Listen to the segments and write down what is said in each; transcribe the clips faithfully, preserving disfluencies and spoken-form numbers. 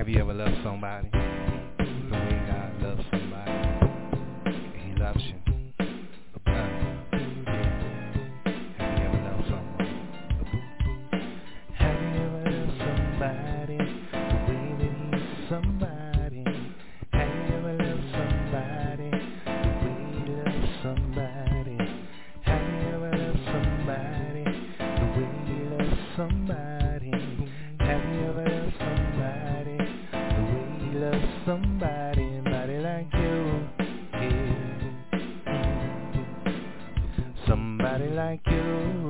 Have you ever loved somebody the way God loves somebody? He loves you. Uh, have you ever loved someone? Have you ever loved somebody the way that he's somebody? Have you ever loved somebody the way he loves somebody? Have you ever loved somebody the way he loves somebody? Have you ever loved somebody the way he loves somebody? Somebody like you, yeah. Somebody like you,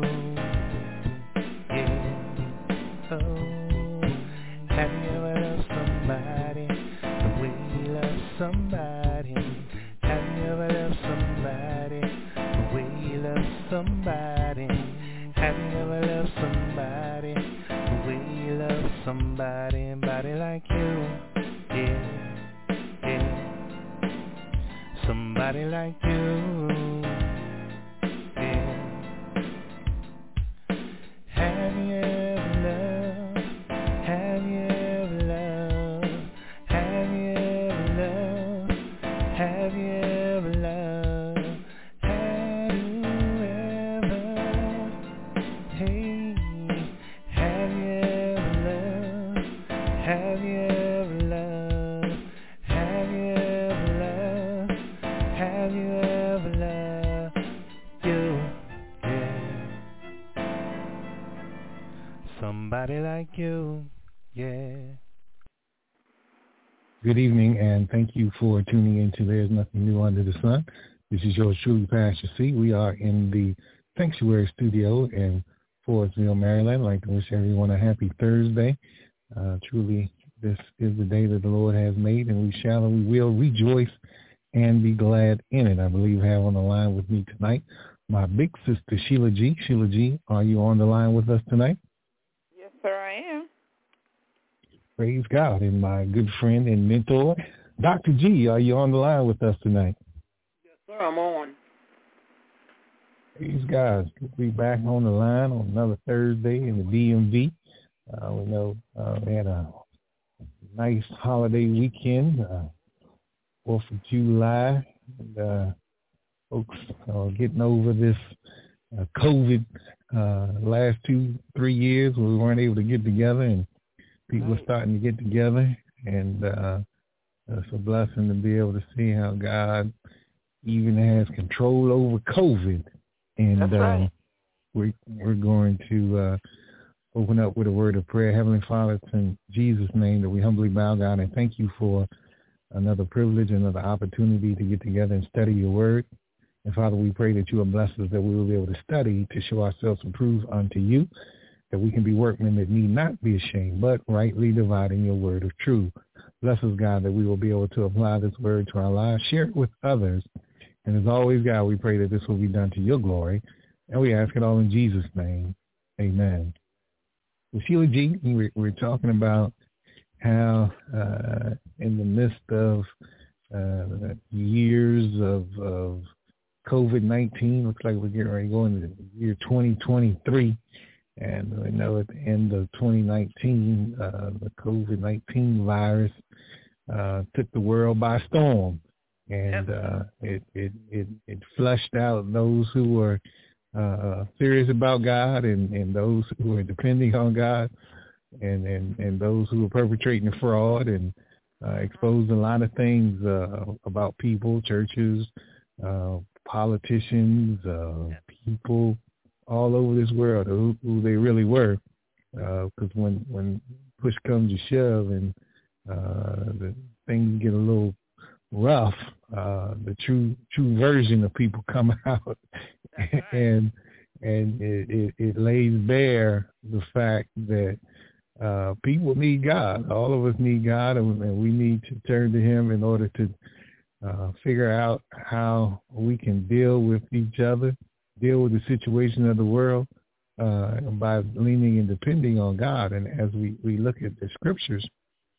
yeah. Oh, have you ever loved somebody the way he loves somebody? Have you ever loved somebody the way he loves somebody? Have you ever loved somebody the way he loves somebody? Somebody like you, yeah, yeah. Somebody like you, yeah. Have you ever loved? Have you ever loved? Have you ever loved? Have you ever loved? Have you ever? Hey, have you ever loved? Have you ever loved? Have you ever loved? Have you ever loved you? Yeah. Somebody like you, yeah. Good evening, and thank you for tuning in to There's Nothing New Under the Sun. This is yours truly, Pastor C. We are in the Sanctuary Studio in Forestville, Maryland. I'd like to wish everyone a happy Thursday. Uh, truly, this is the day that the Lord has made, and we shall and we will rejoice and be glad in it. I believe I have on the line with me tonight my big sister, Sheila G. Sheila G., are you on the line with us tonight? Yes, sir, I am. Praise God. And my good friend and mentor, Doctor G, are you on the line with us tonight? Yes, sir, I'm on. Praise God. Good to be back on the line on another Thursday in the D M V. Uh, we know uh, we had a nice holiday weekend, uh, fourth of July, and uh, folks are getting over this uh, COVID uh, last two, three years where we weren't able to get together, and people are starting to get together, and uh, it's a blessing to be able to see how God even has control over COVID. And That's right. um, we're, we're going to uh, open up with a word of prayer. Heavenly Father, it's in Jesus' name that we humbly bow down and thank you for another privilege, another opportunity to get together and study your word. And Father, we pray that you will bless us, that we will be able to study to show ourselves approved unto you, that we can be workmen that need not be ashamed, but rightly dividing your word of truth. Bless us, God, that we will be able to apply this word to our lives, share it with others. And as always, God, we pray that this will be done to your glory. And we ask it all in Jesus' name. Amen. Well, Sheila G., we're, we're talking about how uh, in the midst of uh, years of, of COVID nineteen, looks like we're getting ready to go into the year twenty twenty-three. And we know at the end of twenty nineteen, uh, the COVID nineteen virus uh, took the world by storm. And uh, it, it, it, it flushed out those who were uh, serious about God and, and those who were depending on God and, and, and those who were perpetrating fraud, and uh, exposed a lot of things uh, about people, churches, uh, politicians, uh, people all over this world, who, who they really were. Because uh, when, when push comes to shove and uh, the things get a little rough, uh, the true true version of people come out, and and it, it, it lays bare the fact that uh, people need God. All of us need God, and, and we need to turn to Him in order to uh, figure out how we can deal with each other, deal with the situation of the world uh, by leaning and depending on God. And as we, we look at the scriptures,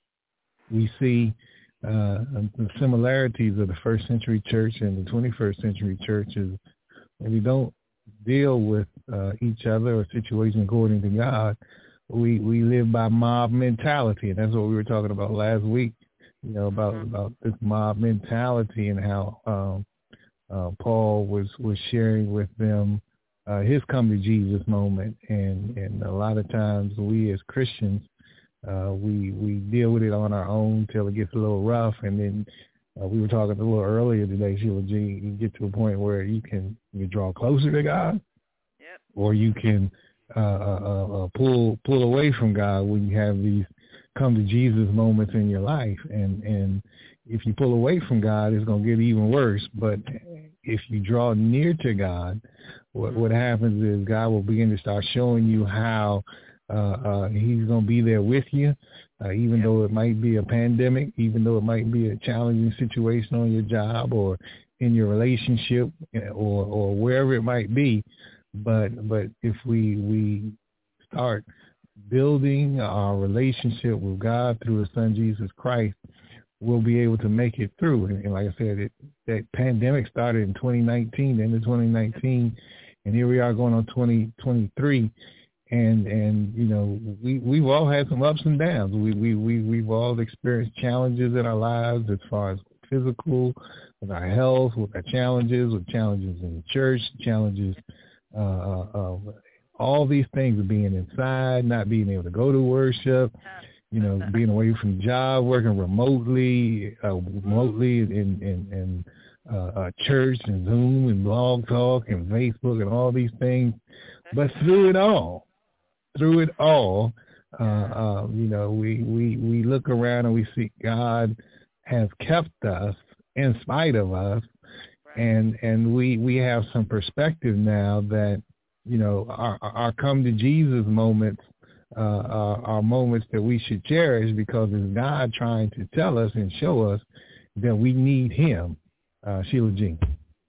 we see uh, the similarities of the first century church and the twenty-first century church is when we don't deal with uh, each other or situation according to God, we we live by mob mentality, and that's what we were talking about last week. You know, about mm-hmm. about this mob mentality and how um, uh, Paul was was sharing with them uh, his come to Jesus moment, and and a lot of times we as Christians uh, we we deal with it on our own till it gets a little rough, and then uh, we were talking a little earlier today, Sheila G. You get to a point where you can you draw closer to God, yep. or you can uh, uh, uh, pull pull away from God when you have these come to Jesus moments in your life, and and if you pull away from God, it's going to get even worse. But if you draw near to God, what what happens is God will begin to start showing you how uh, uh, He's going to be there with you, uh, even yep. though it might be a pandemic, even though it might be a challenging situation on your job or in your relationship or or wherever it might be. But but if we we start building our relationship with God through His Son Jesus Christ, we'll be able to make it through. And, and like I said, it, that pandemic started in twenty nineteen, the end of twenty nineteen, and here we are going on twenty twenty-three. And and you know we we've all had some ups and downs. We we we we've all experienced challenges in our lives as far as physical, with our health, with our challenges, with challenges in the church, challenges. Uh, uh, all these things of being inside, not being able to go to worship, you know, being away from the job, working remotely, uh, remotely in in, in uh, uh, church and Zoom and Blog Talk and Facebook and all these things. But through it all, through it all, uh, uh, you know, we, we, we look around and we see God has kept us in spite of us. And and we, we have some perspective now that, you know, our, our come to Jesus moments uh, are, are moments that we should cherish because it's God trying to tell us and show us that we need Him. Uh, Sheila G.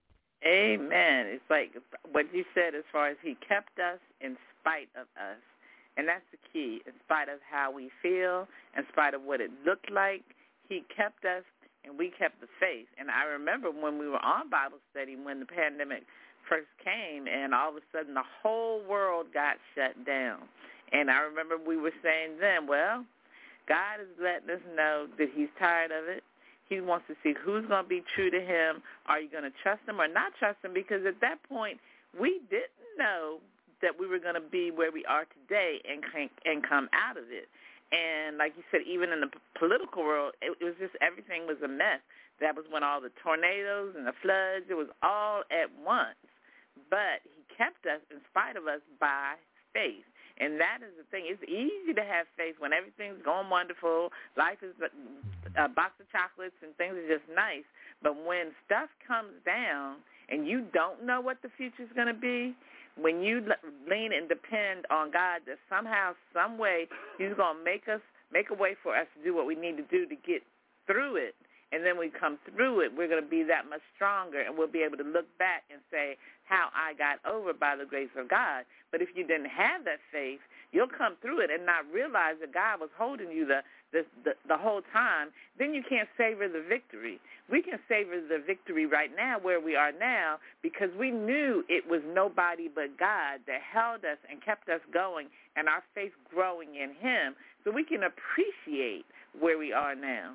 Amen. It's like what you said as far as He kept us in spite of us. And that's the key. In spite of how we feel, in spite of what it looked like, He kept us. And we kept the faith. And I remember when we were on Bible study when the pandemic first came, and all of a sudden the whole world got shut down. And I remember we were saying then, well, God is letting us know that He's tired of it. He wants to see who's going to be true to Him. Are you going to trust Him or not trust Him? Because at that point, we didn't know that we were going to be where we are today and and come out of it. And like you said, even in the p- political world, it, it was just everything was a mess. That was when all the tornadoes and the floods, it was all at once. But He kept us in spite of us by faith. And that is the thing. It's easy to have faith when everything's going wonderful. Life is a, a box of chocolates and things are just nice. But when stuff comes down and you don't know what the future's going to be, when you lean and depend on God that somehow, some way, He's going to make us, make a way for us to do what we need to do to get through it, and then we come through it, we're going to be that much stronger, and we'll be able to look back and say how I got over by the grace of God. But if you didn't have that faith, you'll come through it and not realize that God was holding you the, the, the, the whole time. Then you can't savor the victory. We can savor the victory right now where we are now because we knew it was nobody but God that held us and kept us going and our faith growing in Him, so we can appreciate where we are now.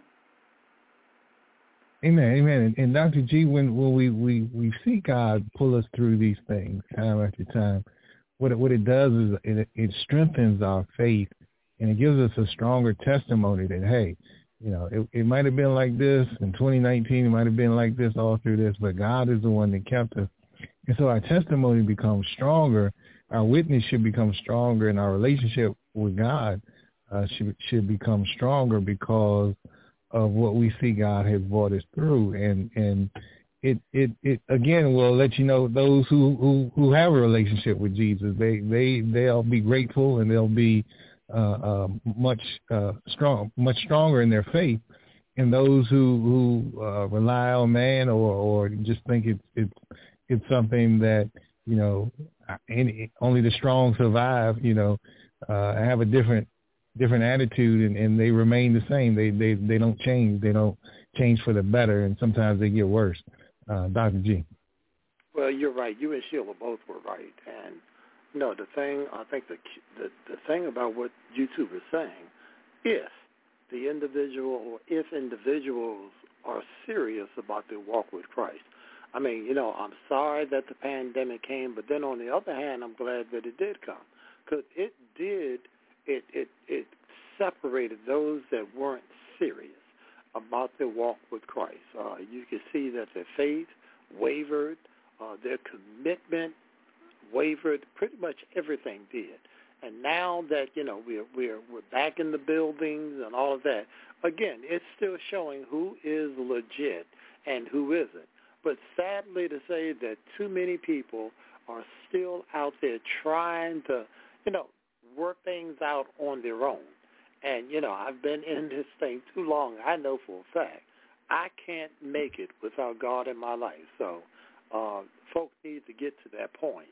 Amen, amen. And, and Doctor G, when, when we, we, we see God pull us through these things time after time, what it, what it does is it, it strengthens our faith, and it gives us a stronger testimony that, hey, you know, it, it might have been like this in twenty nineteen, it might have been like this all through this, but God is the one that kept us. And so our testimony becomes stronger, our witness should become stronger, and our relationship with God uh, should should become stronger because of what we see God has brought us through. And and it, it, it again will let you know those who, who, who have a relationship with Jesus, they, they, they'll be grateful, and they'll be uh, uh, much uh, strong, much stronger in their faith. And those who, who uh, rely on man or, or just think it's, it's, it's something that, you know, any, only the strong survive, you know, uh, have a different different attitude, and, and they remain the same. They, they they don't change. They don't change for the better, and sometimes they get worse. Uh, Doctor G. Well, you're right. You and Sheila both were right. And no, the thing, I think the, the the thing about what you two were saying, if the individual or if individuals are serious about their walk with Christ. I mean, you know, I'm sorry that the pandemic came, but then on the other hand, I'm glad that it did come, because it did, it, it, it separated those that weren't serious about their walk with Christ. Uh, you can see that their faith wavered, uh, their commitment wavered, pretty much everything did. And now that, you know, we're, we're, we're back in the buildings and all of that, again, it's still showing who is legit and who isn't. But sadly to say that too many people are still out there trying to, you know, work things out on their own. And, you know, I've been in this thing too long. I know for a fact I can't make it without God in my life. So uh, folks need to get to that point.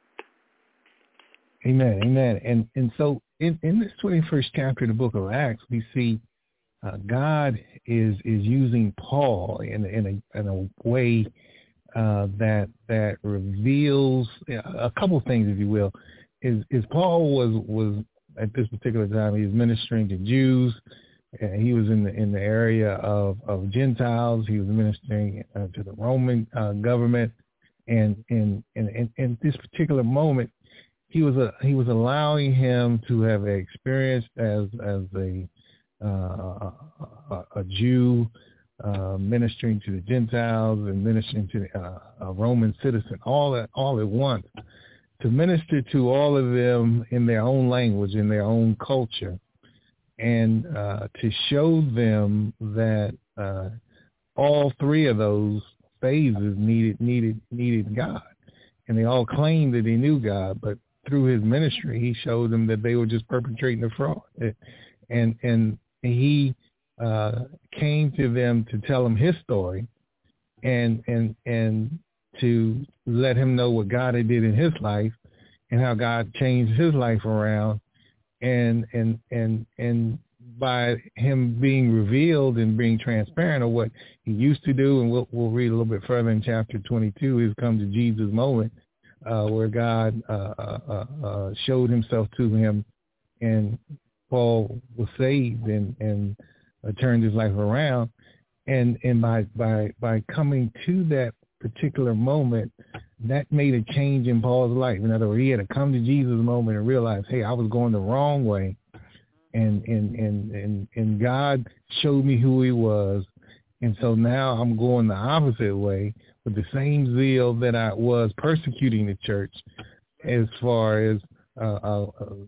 Amen, amen. And and so in, in this twenty-first chapter of the book of Acts, we see uh, God is is using Paul in in a in a way uh, that that reveals a couple things, if you will. Is is Paul was was at this particular time he was ministering to Jews. And he was in the in the area of, of Gentiles. He was ministering uh, to the Roman uh, government, and in in, in in this particular moment, he was a he was allowing him to have an experience as as a uh, a, a Jew uh, ministering to the Gentiles and ministering to uh, a Roman citizen all at all at once, to minister to all of them in their own language, in their own culture, and uh, to show them that uh, all three of those phases needed needed needed God, and they all claimed that they knew God, but through his ministry, he showed them that they were just perpetrating a fraud, and and he uh, came to them to tell them his story, and and and to let him know what God had did in his life, and how God changed his life around. And and and and by him being revealed and being transparent of what he used to do, and we'll we'll read a little bit further in chapter twenty-two, is come to Jesus moment uh, where God uh, uh, uh, showed himself to him, and Paul was saved and and uh, turned his life around. And and by by by coming to that particular moment, that made a change in Paul's life. In other words, he had to come to Jesus moment and realize, hey, I was going the wrong way, and and and and, and God showed me who he was, and so now I'm going the opposite way with the same zeal that I was persecuting the church, as far as uh, uh,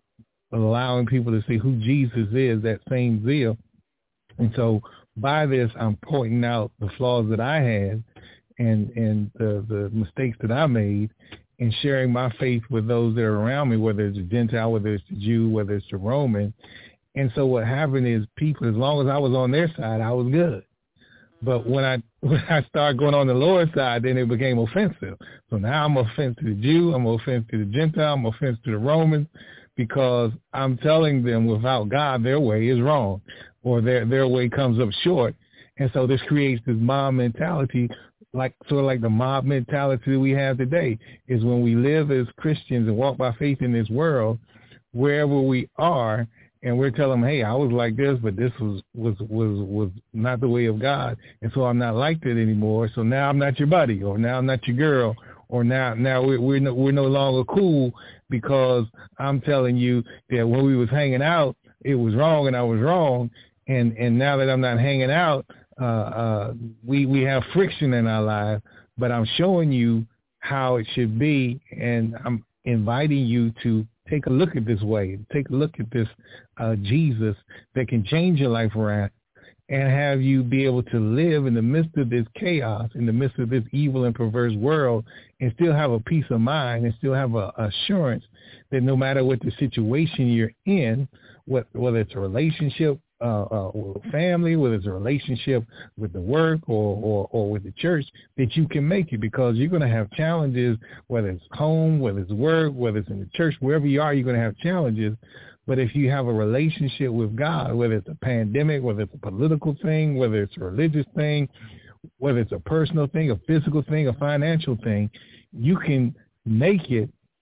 allowing people to see who Jesus is, that same zeal. And so by this, I'm pointing out the flaws that I had, and and the, the mistakes that I made, and sharing my faith with those that are around me, whether it's a Gentile, whether it's a Jew, whether it's a Roman. And so what happened is, people, as long as I was on their side, I was good. But when I when I started going on the Lord's side, then it became offensive. So now I'm offensive to the Jew, I'm offensive to the Gentile, I'm offensive to the Romans, because I'm telling them without God, their way is wrong, or their their way comes up short. And so this creates this mob mentality, like sort of like the mob mentality that we have today, is when we live as Christians and walk by faith in this world, wherever we are, and we're telling them, hey, I was like this, but this was, was, was, was not the way of God, and so I'm not like that anymore, so now I'm not your buddy, or now I'm not your girl, or now now we're we're no, we're no longer cool, because I'm telling you that when we was hanging out, it was wrong and I was wrong, and, and now that I'm not hanging out, Uh, uh, we we have friction in our life, but I'm showing you how it should be, and I'm inviting you to take a look at this way, take a look at this uh, Jesus that can change your life around, and have you be able to live in the midst of this chaos, in the midst of this evil and perverse world, and still have a peace of mind, and still have a assurance that no matter what the situation you're in, what, whether it's a relationship, Uh, uh, with family, whether it's a relationship with the work or, or, or with the church, that you can make it, because you're going to have challenges, whether it's home, whether it's work, whether it's in the church, wherever you are, you're going to have challenges. But if you have a relationship with God, whether it's a pandemic, whether it's a political thing, whether it's a religious thing, whether it's a personal thing, a physical thing, a financial thing, you can make it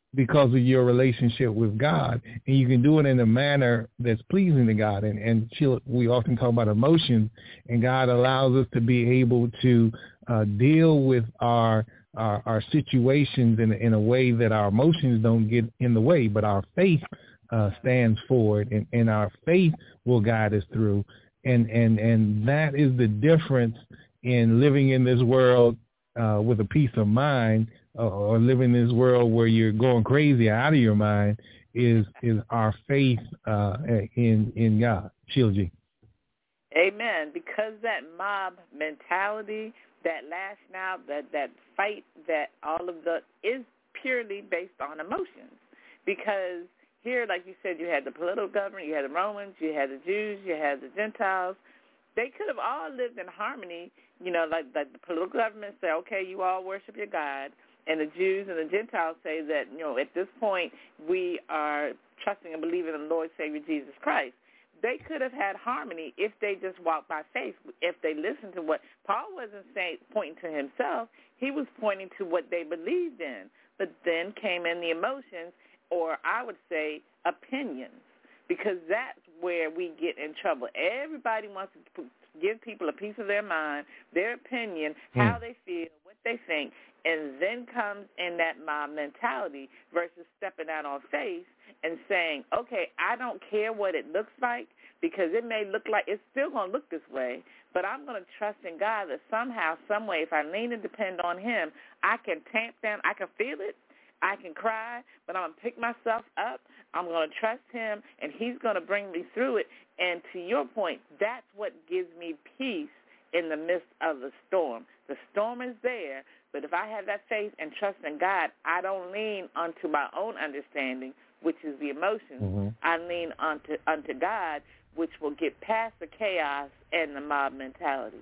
because of your relationship with God, and you can do it in a manner that's pleasing to God. And, and she'll, we often talk about emotions, and God allows us to be able to uh, deal with our, our our situations in, in a way that our emotions don't get in the way, but our faith uh, stands forward, and, and our faith will guide us through. And, and, and that is the difference in living in this world uh, with a peace of mind, or living in this world where you're going crazy out of your mind, is is our faith uh, in in God. Sheila G. Amen. Because that mob mentality, that lashing out, that that fight, that all of the is purely based on emotions. Because here, like you said, you had the political government, you had the Romans, you had the Jews, you had the Gentiles. They could have all lived in harmony. You know, like, like the political government say, okay, you all worship your God. And the Jews and the Gentiles say that, you know, at this point we are trusting and believing in the Lord Savior Jesus Christ. They could have had harmony if they just walked by faith, if they listened to what Paul wasn't saying, pointing to himself. He was pointing to what they believed in. But then came in the emotions, or I would say opinions, because that's where we get in trouble. Everybody wants to give people a piece of their mind, their opinion, mm. how they feel, what they think, and then comes in that mob mentality versus stepping out on faith and saying, okay, I don't care what it looks like, because it may look like it's still going to look this way, but I'm going to trust in God that somehow, some way, if I lean and depend on him, I can tamp down, I can feel it, I can cry, but I'm going to pick myself up, I'm going to trust him, and he's going to bring me through it. And to your point, that's what gives me peace in the midst of the storm. The storm is there, but if I have that faith and trust in God, I don't lean onto my own understanding, which is the emotions. Mm-hmm. I lean onto, onto God, which will get past the chaos and the mob mentality.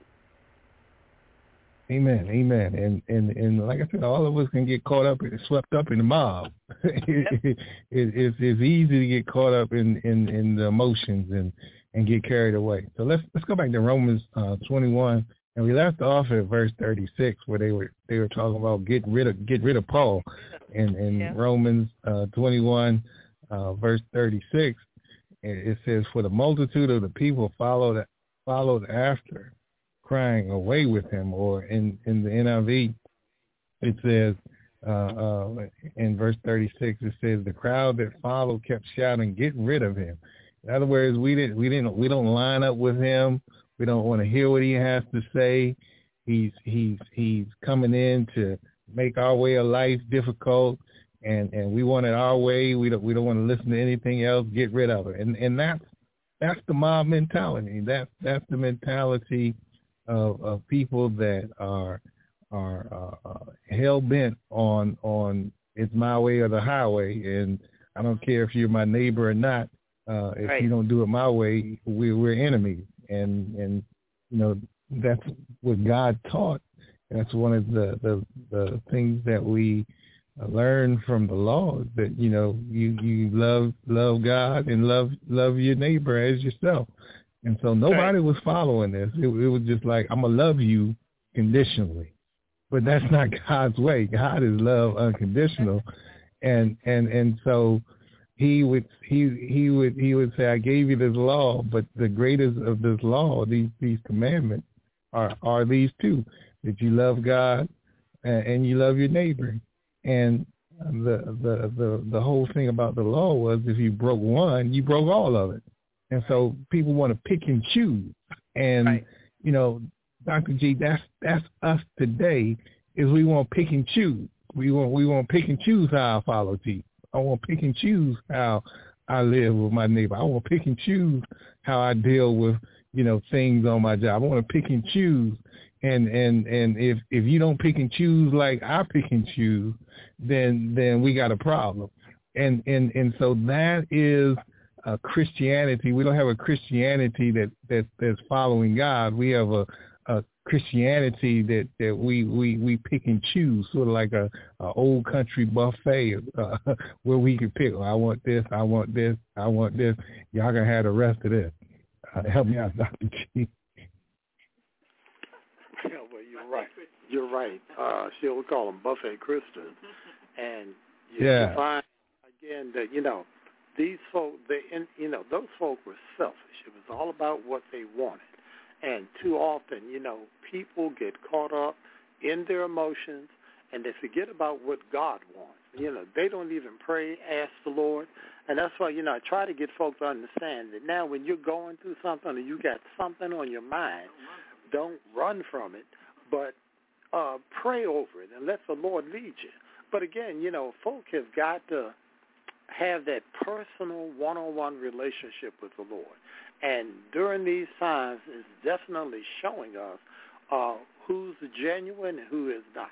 Amen, amen. And, and and like I said, all of us can get caught up, swept up in the mob. it, it, it's, it's easy to get caught up in, in, in the emotions and, and get carried away. So let's let's go back to Romans uh, twenty-one, and we left off at verse thirty-six, where they were they were talking about get rid of get rid of Paul, and in yeah. Romans uh, twenty-one, uh, verse thirty-six, it says, "For the multitude of the people followed followed after, crying away with him," or in, in the N I V, it says, uh, uh, in verse thirty-six, it says, "The crowd that followed kept shouting, 'Get rid of him.'" In other words, we didn't, we didn't, we don't line up with him. We don't want to hear what he has to say. He's, he's, he's coming in to make our way of life difficult, and, and we want it our way. We don't, we don't want to listen to anything else. Get rid of it. And, and that's, that's the mob mentality. That's, that's the mentality Of, of people that are are uh, uh, hell bent on on it's my way or the highway, and I don't care if you're my neighbor or not. Uh, if right. you don't do it my way, we, we're enemies, and and you know that's what God taught. That's one of the the, the things that we learn from the law, that you know you you love love God and love love your neighbor as yourself. And so nobody was following this. It, it was just like, I'm going to love you conditionally. But that's not God's way. God is love unconditional. And and and so he would he he would he would say, I gave you this law, but the greatest of this law, these these commandments are are these two, that you love God and, and you love your neighbor. And the the the the whole thing about the law was, if you broke one, you broke all of it. And so people want to pick and choose. And, right. you know, Doctor G, that's that's us today, is we want to pick and choose. We want we want to pick and choose how I follow Jesus. I want to pick and choose how I live with my neighbor. I want to pick and choose how I deal with, you know, things on my job. I want to pick and choose. And and, and if, if you don't pick and choose like I pick and choose, then then we got a problem. And and, and so that is Uh, Christianity. We don't have a Christianity that, that that's following God. We have a, a Christianity that, that we, we, we pick and choose, sort of like a, a old country buffet uh, where we can pick, oh, I want this, I want this, I want this. Y'all gonna have the rest of this. Uh, help me out, Doctor G. Yeah, well, you're right. You're right. Uh, still, we call them buffet Christians. And You, yeah. you find, again, that, you know, these folk, they, and, you know, those folk were selfish. It was all about what they wanted. And too often, you know, people get caught up in their emotions, and they forget about what God wants. You know, they don't even pray, ask the Lord. And that's why, you know, I try to get folks to understand that now when you're going through something or you got something on your mind, don't run from it, but uh, pray over it and let the Lord lead you. But again, you know, folk have got to have that personal one-on-one relationship with the Lord. And during these times, it's definitely showing us uh, who's genuine and who is not.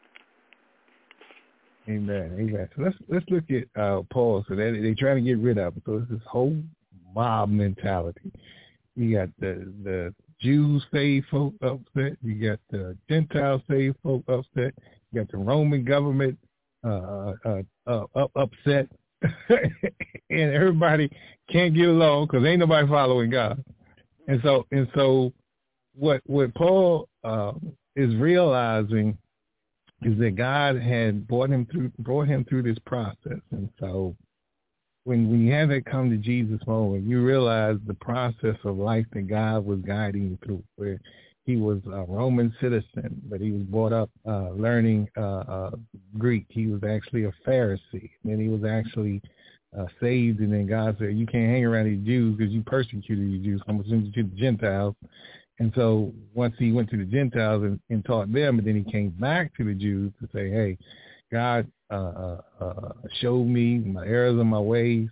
Amen. Amen. So let's let's look at uh, Paul. So they they trying to get rid of it. So it's this whole mob mentality. You got the the Jews saved folk upset. You got the Gentiles saved folk upset. You got the Roman government uh, uh, uh, up, upset, and everybody can't get along because ain't nobody following God. And so and so, what what Paul uh, is realizing is that God had brought him through brought him through this process. And so when when you have that come to Jesus moment, you realize the process of life that God was guiding you through, where he was a Roman citizen, but he was brought up uh, learning uh, uh, Greek. He was actually a Pharisee. And then he was actually uh, saved, and then God said, you can't hang around these Jews because you persecuted the Jews. I'm going to send you to the Gentiles. And so once he went to the Gentiles and, and taught them, and then he came back to the Jews to say, hey, God uh, uh, uh, showed me my errors and my ways.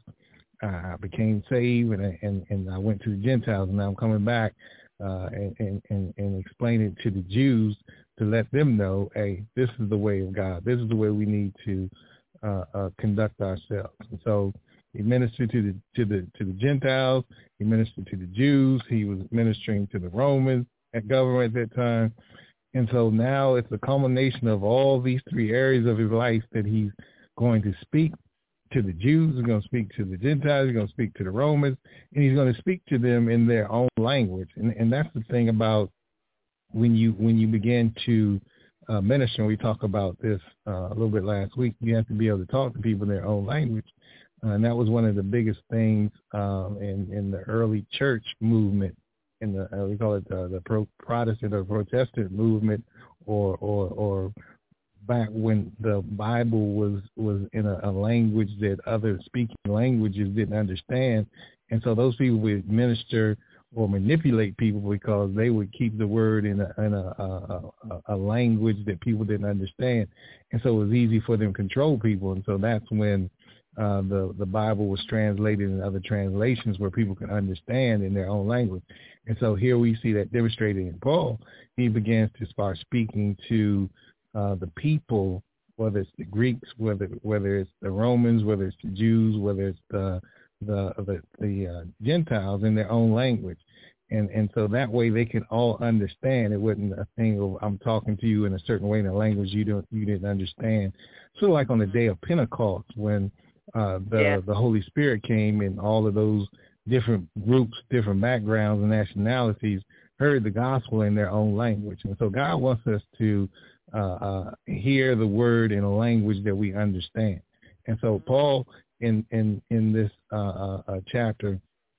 I became saved, and, I, and, and I went to the Gentiles, and now I'm coming back uh, and, and, and, and explain it to the Jews to let them know, hey, this is the way of God. This is the way we need to uh, uh, conduct ourselves. And so he ministered to the to the to the Gentiles. He ministered to the Jews. He was ministering to the Romans at government at that time. And so now it's a culmination of all these three areas of his life that he's going to speak to the Jews. He's going to speak to the Gentiles. He's going to speak to the Romans, and he's going to speak to them in their own language. And, and that's the thing about when you when you begin to uh, minister. And we talked about this uh, a little bit last week. You have to be able to talk to people in their own language. Uh, and that was one of the biggest things um, in, in the early church movement, in the uh, we call it the, the pro Protestant or Protestant movement, or or or back when the Bible was was in a, a language that other speaking languages didn't understand, and so those people would minister or manipulate people because they would keep the word in a in a, a, a, a language that people didn't understand, and so it was easy for them to control people, and so that's when Uh, the, the Bible was translated in other translations where people could understand in their own language. And so here we see that demonstrated in Paul. He begins to start speaking to uh, the people, whether it's the Greeks, whether whether it's the Romans, whether it's the Jews, whether it's the the the, the uh, Gentiles in their own language. And and so that way they could all understand. It wasn't a thing of I'm talking to you in a certain way in a language you don't you didn't understand. Sort of like on the day of Pentecost when Uh, the yeah. the Holy Spirit came, and all of those different groups, different backgrounds and nationalities heard the gospel in their own language. And so God wants us to uh, uh, hear the word in a language that we understand. And so Paul, in in in this uh, uh, chapter,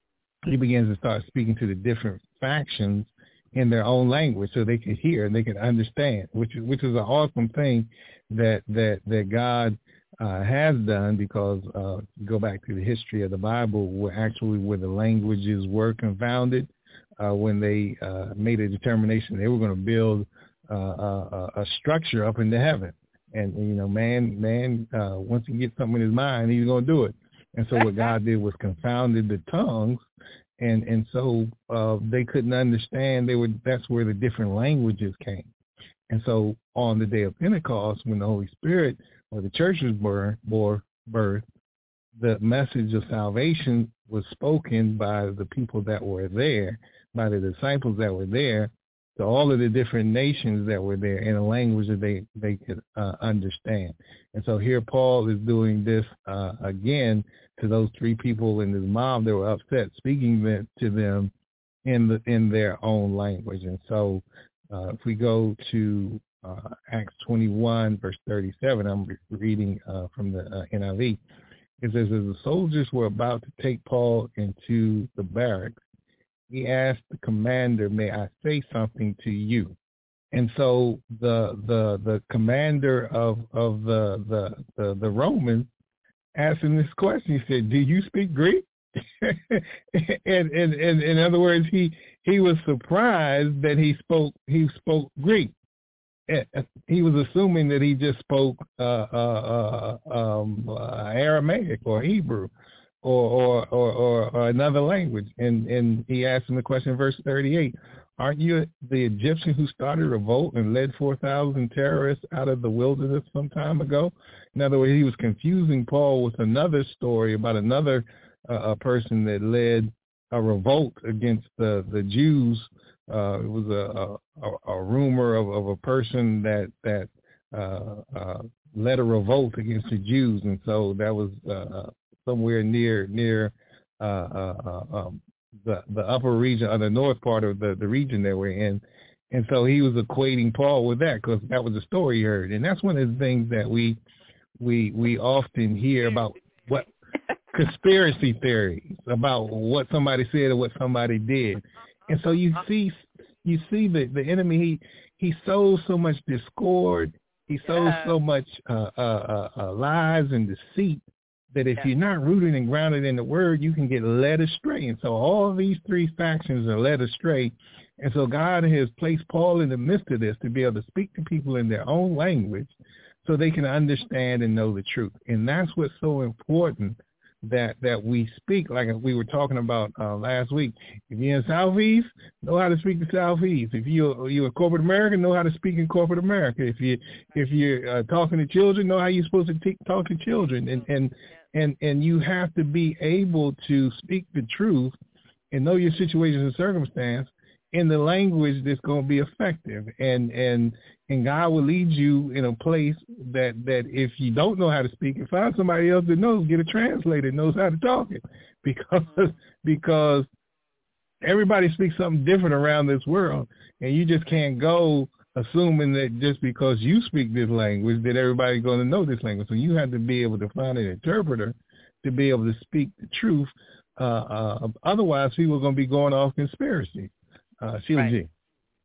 he begins to start speaking to the different factions in their own language, so they could hear and they could understand, which is which is an awesome thing that that that God Uh, has done, because uh, go back to the history of the Bible, where actually where the languages were confounded, uh, when they uh, made a determination they were going to build uh, a, a structure up into heaven, and you know, man, man, uh, once he gets something in his mind, he's going to do it. And so what God did was confounded the tongues, and and so uh, they couldn't understand. They would. That's where the different languages came. And so on the day of Pentecost, when the Holy Spirit or the church was born, bore birth, the message of salvation was spoken by the people that were there, by the disciples that were there, to all of the different nations that were there in a language that they, they could uh, understand. And so here Paul is doing this uh, again to those three people in this mob that were upset, speaking to them in the in their own language. And so uh, if we go to uh, Acts twenty-one, verse thirty-seven. I'm re- reading uh, from the uh, N I V. It says, as the soldiers were about to take Paul into the barracks, he asked the commander, may I say something to you? And so the the the commander of of the the the, the Romans asked him this question. He said, do you speak Greek? and, and, and in other words, he he was surprised that he spoke he spoke Greek. He was assuming that he just spoke uh, uh, uh, um, uh, Aramaic or Hebrew or or, or or or another language. And and he asked him the question in verse thirty-eight, aren't you the Egyptian who started a revolt and led four thousand terrorists out of the wilderness some time ago? In other words, he was confusing Paul with another story about another uh, a person that led a revolt against the, the Jews. Uh, it was a, a, a rumor of, of a person that that uh, uh, led a revolt against the Jews, and so that was uh, somewhere near near uh, uh, um, the the upper region or the north part of the, the region that we're in, and so he was equating Paul with that because that was the story he heard, and that's one of the things that we we we often hear about what conspiracy theories about what somebody said or what somebody did. And so you see, you see the, the enemy. He he sows so much discord. He sows yeah. so much uh, uh, uh, lies and deceit that if yeah. you're not rooted and grounded in the word, you can get led astray. And so all of these three factions are led astray. And so God has placed Paul in the midst of this to be able to speak to people in their own language, so they can understand and know the truth. And that's what's so important. That that we speak, like we were talking about uh, last week. If you're in Southeast, know how to speak the Southeast. If you're you're a corporate American, know how to speak in corporate America. If you if you're uh, talking to children, know how you're supposed to t- talk to children. And and and and you have to be able to speak the truth and know your situation and circumstance in the language that's going to be effective. And and and God will lead you in a place that, that if you don't know how to speak it, find somebody else that knows, get a translator that knows how to talk it. Because because everybody speaks something different around this world, and you just can't go assuming that just because you speak this language that everybody's going to know this language. So you have to be able to find an interpreter to be able to speak the truth. Uh, uh, otherwise, people are going to be going off conspiracy. Uh, Sheila right. G.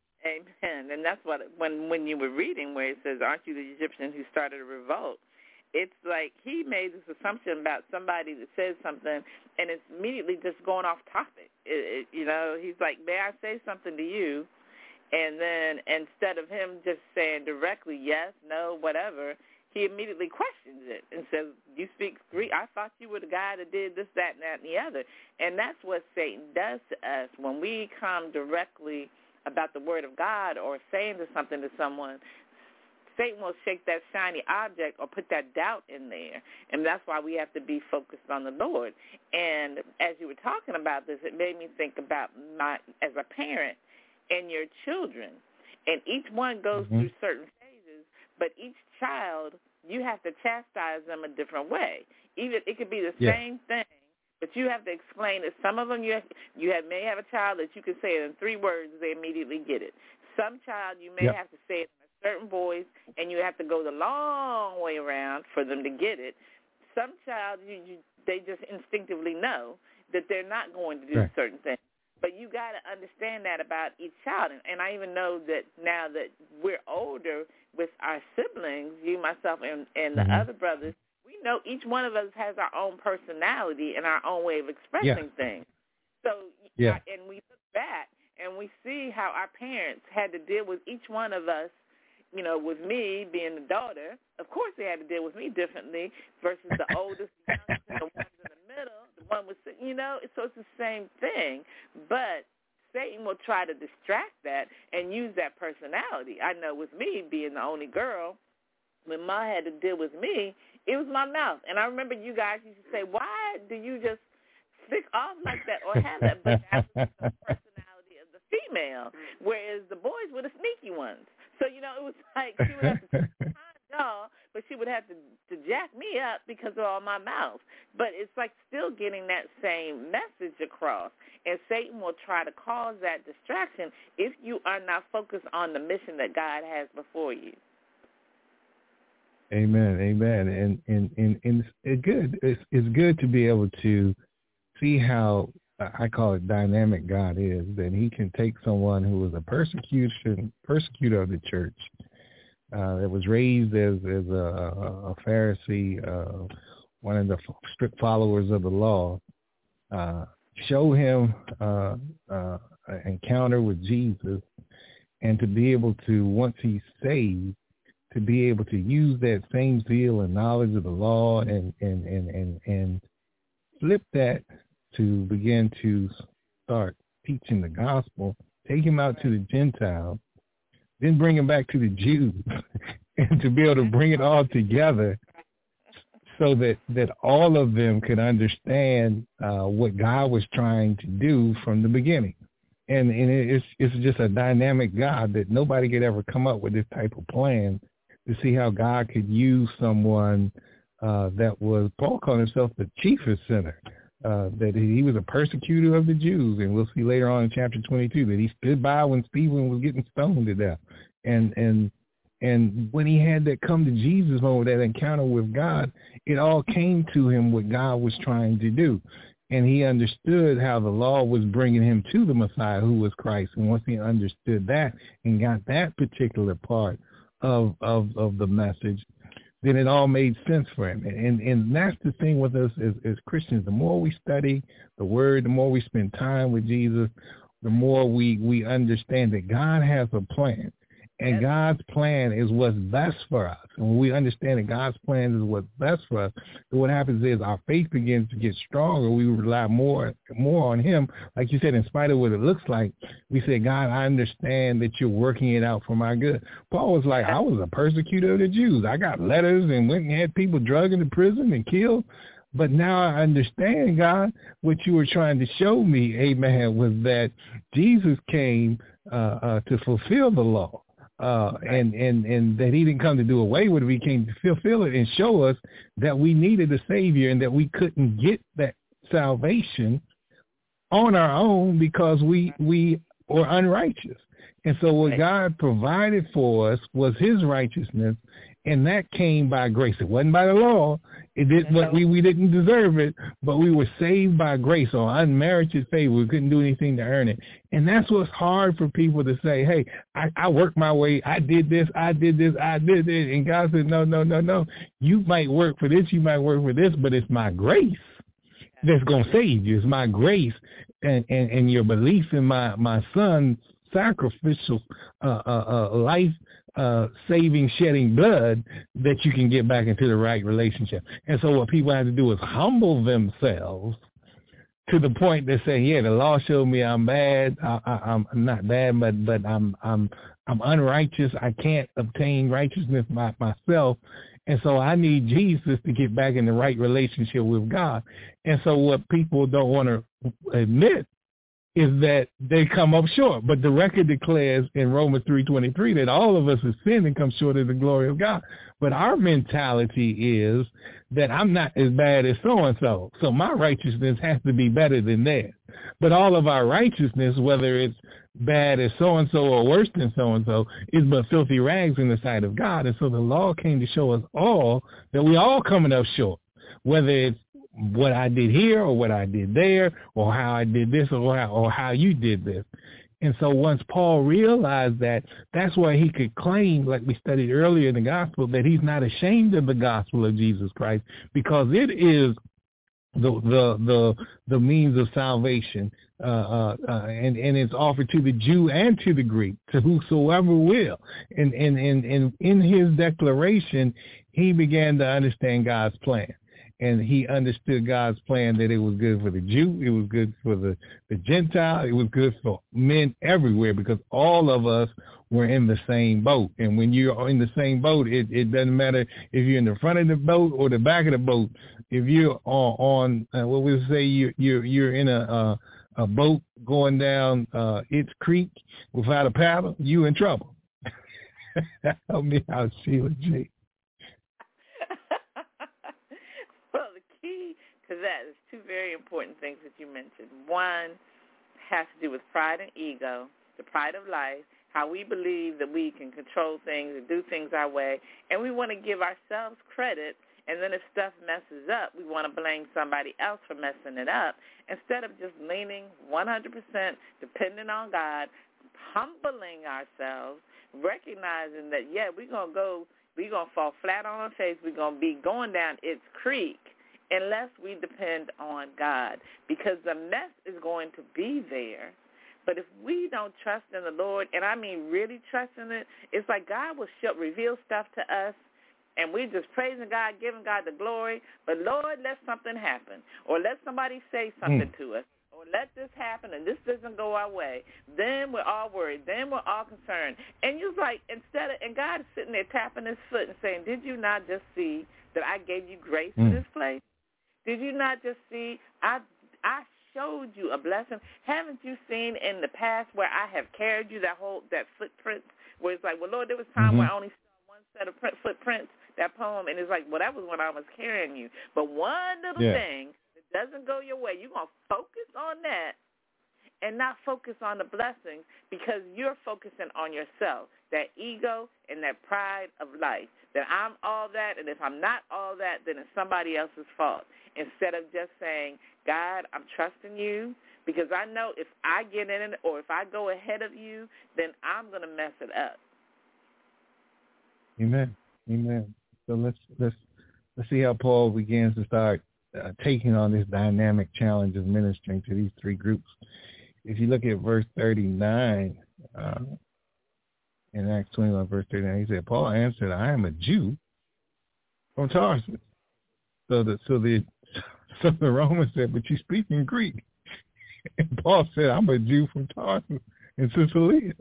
Amen. And that's what, when when you were reading where it says, aren't you the Egyptian who started a revolt? It's like he made this assumption about somebody that says something, and it's immediately just going off topic. It, it, you know, he's like, may I say something to you? And then instead of him just saying directly yes, no, whatever, he immediately questions it and says, you speak Greek? I thought you were the guy that did this, that, and that, and the other. And that's what Satan does to us. When we come directly about the word of God or saying to something to someone, Satan will shake that shiny object or put that doubt in there. And that's why we have to be focused on the Lord. And as you were talking about this, it made me think about my, as a parent, and your children. And each one goes mm-hmm. through certain phases, but each child, you have to chastise them a different way. Even it could be the yeah. same thing, but you have to explain it. Some of them, you have, you have, may have a child that you can say it in three words, they immediately get it. Some child, you may yep. have to say it in a certain voice, and you have to go the long way around for them to get it. Some child, you, you, they just instinctively know that they're not going to do right. certain things. But you got to understand that about each child. And, and I even know that now that we're older with our siblings, you, myself, and, and the mm-hmm. other brothers, we know each one of us has our own personality and our own way of expressing yeah. things. So, yeah. and we look back and we see how our parents had to deal with each one of us. You know, with me being the daughter, of course they had to deal with me differently versus the oldest, the youngest, and the ones in the middle. The one was, you know, so it's the same thing. But Satan will try to distract that and use that personality. I know with me being the only girl, when Ma had to deal with me, it was my mouth. And I remember you guys used to say, why do you just stick off like that or have that? But that was the personality of the female, whereas the boys were the sneaky ones. So, you know, it was like she would have to sit behind y'all but she would have to, to jack me up because of all my mouth. But it's like still getting that same message across. And Satan will try to cause that distraction if you are not focused on the mission that God has before you. Amen, amen. And and, and, and it's good. It's, it's good to be able to see how, I call it dynamic God is, that he can take someone who was a persecution persecutor of the church, uh, that was raised as, as a, a Pharisee, uh, one of the strict followers of the law, uh, show him uh, uh, an encounter with Jesus, and to be able to, once he's saved, to be able to use that same zeal and knowledge of the law and, and, and, and, and flip that to begin to start teaching the gospel, take him out to the Gentiles, then bring him back to the Jews, and to be able to bring it all together so that, that all of them could understand uh, what God was trying to do from the beginning. And, and it's, it's just a dynamic God that nobody could ever come up with this type of plan to see how God could use someone uh, that was, Paul called himself the chiefest sinner. Uh, that he was a persecutor of the Jews, and we'll see later on in chapter twenty-two that he stood by when Stephen was getting stoned to death, and and and when he had that come to Jesus moment, that encounter with God, it all came to him what God was trying to do, and he understood how the law was bringing him to the Messiah, who was Christ. And once he understood that and got that particular part of of of the message, then it all made sense for him. And and that's the thing with us as, as Christians. The more we study the Word, the more we spend time with Jesus, the more we, we understand that God has a plan. And yes. God's plan is what's best for us. And when we understand that God's plan is what's best for us, then what happens is our faith begins to get stronger. We rely more more on him. Like you said, in spite of what it looks like, we say, God, I understand that you're working it out for my good. Paul was like, I was a persecutor of the Jews. I got letters and went and had people drugged into prison and killed. But now I understand, God, what you were trying to show me, amen, was that Jesus came uh, uh, to fulfill the law. Uh, and, and, and that he didn't come to do away with it. He came to fulfill it and show us that we needed a Savior and that we couldn't get that salvation on our own because we, we were unrighteous. And so what God provided for us was his righteousness, and that came by grace. It wasn't by the law. It did what we, we didn't deserve it, but we were saved by grace or unmerited favor. We couldn't do anything to earn it. And that's what's hard for people to say, hey, I, I worked my way. I did this. I did this. I did this. And God said, no, no, no, no. You might work for this. You might work for this, but it's my grace that's going to save you. It's my grace and, and, and your belief in my, my son's sacrificial uh, uh, uh, life, uh, saving, shedding blood, that you can get back into the right relationship. And so what people have to do is humble themselves to the point that say, yeah, the law showed me I'm bad. I, I, I'm not bad, but but I'm I'm I'm unrighteous. I can't obtain righteousness by myself. And so I need Jesus to get back in the right relationship with God. And so what people don't want to admit is that they come up short. But the record declares in Romans three twenty-three that all of us have sinned and come short of the glory of God. But our mentality is that I'm not as bad as so-and-so, so my righteousness has to be better than theirs. But all of our righteousness, whether it's bad as so-and-so or worse than so-and-so, is but filthy rags in the sight of God. And so the law came to show us all that we all coming up short, whether it's what I did here or what I did there or how I did this or how, or how you did this. And so once Paul realized that, that's why he could claim, like we studied earlier in the gospel, that he's not ashamed of the gospel of Jesus Christ, because it is the the the, the means of salvation, uh, uh, uh, and, and it's offered to the Jew and to the Greek, to whosoever will. And, and, and, and in his declaration, he began to understand God's plan. And he understood God's plan, that it was good for the Jew, it was good for the, the Gentile, it was good for men everywhere, because all of us were in the same boat. And when you're in the same boat, it, it doesn't matter if you're in the front of the boat or the back of the boat. If you're on, on uh, what we say, you're, you're, you're in a, a, a boat going down uh, its creek without a paddle, you in trouble. Help me out, Sheila G. to that, there's two very important things that you mentioned. One has to do with pride and ego, the pride of life, how we believe that we can control things and do things our way, and we want to give ourselves credit, and then if stuff messes up, we want to blame somebody else for messing it up, instead of just leaning one hundred percent dependent on God, humbling ourselves, recognizing that, yeah, we're going to go, we're going to fall flat on our face, we're going to be going down its creek unless we depend on God, because the mess is going to be there. But if we don't trust in the Lord, and I mean really trust in it, it's like God will show, reveal stuff to us, and we're just praising God, giving God the glory, but Lord, let something happen, or let somebody say something mm. to us, or let this happen, and this doesn't go our way. Then we're all worried. Then we're all concerned. And you're like, instead of, and God is sitting there tapping his foot and saying, did you not just see that I gave you grace mm. for this place? Did you not just see I I showed you a blessing? Haven't you seen in the past where I have carried you that whole that footprint where it's like, well, Lord, there was time mm-hmm. where I only saw one set of print, footprints, that poem, and it's like, well, that was when I was carrying you. But one little yeah. thing that doesn't go your way, you're going to focus on that and not focus on the blessings, because you're focusing on yourself, that ego and that pride of life, that I'm all that, and if I'm not all that, then it's somebody else's fault. Instead of just saying, God, I'm trusting you, because I know if I get in it or if I go ahead of you, then I'm going to mess it up. Amen. Amen. So let's let's let's see how Paul begins to start uh, taking on this dynamic challenge of ministering to these three groups. If you look at verse thirty-nine, uh, in Acts twenty-one, verse thirty-nine, he said, Paul answered, I am a Jew from Tarsus. So the so the so the Romans said, but you speak in Greek. And Paul said, I'm a Jew from Tarsus in Sicily.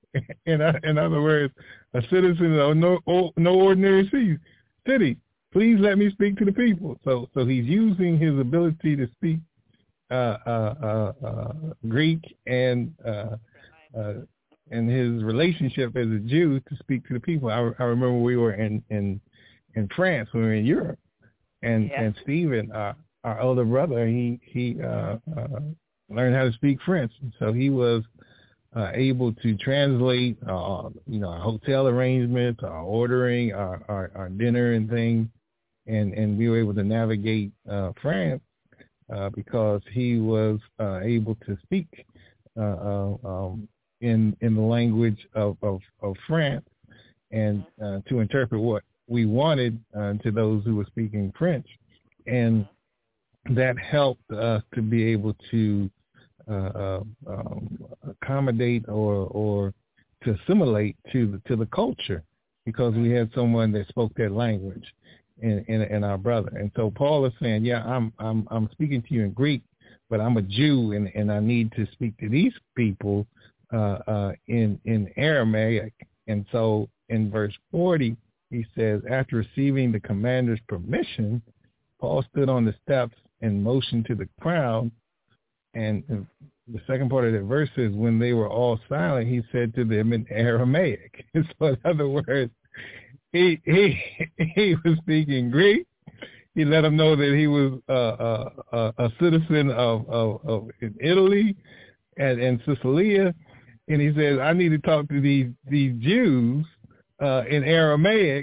In, in other words, a citizen of no no ordinary city. Please let me speak to the people. So so he's using his ability to speak uh, uh, uh, uh, Greek and uh, uh, and his relationship as a Jew to speak to the people. I, I remember we were in, in in France when we were in Europe, and yeah. and Stephen, uh, our older brother, he he uh, uh, learned how to speak French, so he was uh, able to translate, uh, you know, our hotel arrangements, our ordering, our, our, our dinner and things, and and we were able to navigate uh, France uh, because he was uh, able to speak uh, uh, um, in in the language of, of, of France, and uh, to interpret what we wanted uh, to those who were speaking French. And that helped us to be able to uh, uh, um, accommodate or or to assimilate to the, to the culture, because we had someone that spoke that language in, in, in our brother. And so Paul is saying, yeah, I'm I'm I'm speaking to you in Greek, but I'm a Jew, and, and I need to speak to these people uh, uh, in in Aramaic. And so in verse forty, he says, after receiving the commander's permission, Paul stood on the steps and motioned to the crowd. And the second part of the verse is, when they were all silent, he said to them in Aramaic. So in other words, he he he was speaking Greek. He let them know that he was uh, a, a citizen of, of, of Italy and, and Sicilia. And he says, I need to talk to these, these Jews uh, in Aramaic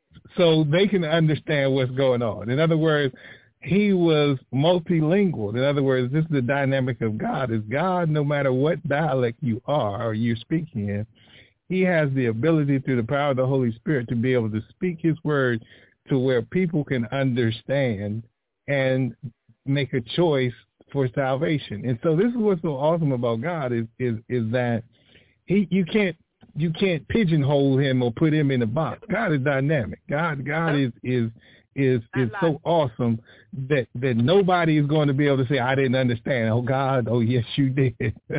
so they can understand what's going on. In other words, he was multilingual. In other words, this is the dynamic of God. Is God, no matter what dialect you are or you're speaking in, he has the ability through the power of the Holy Spirit to be able to speak his word to where people can understand and make a choice for salvation. And so this is what's so awesome about God is is is that he you can't you can't pigeonhole him or put him in a box. God is dynamic. God God is is is is so awesome that that nobody is going to be able to say, I didn't understand. Oh, God, oh, yes, you did.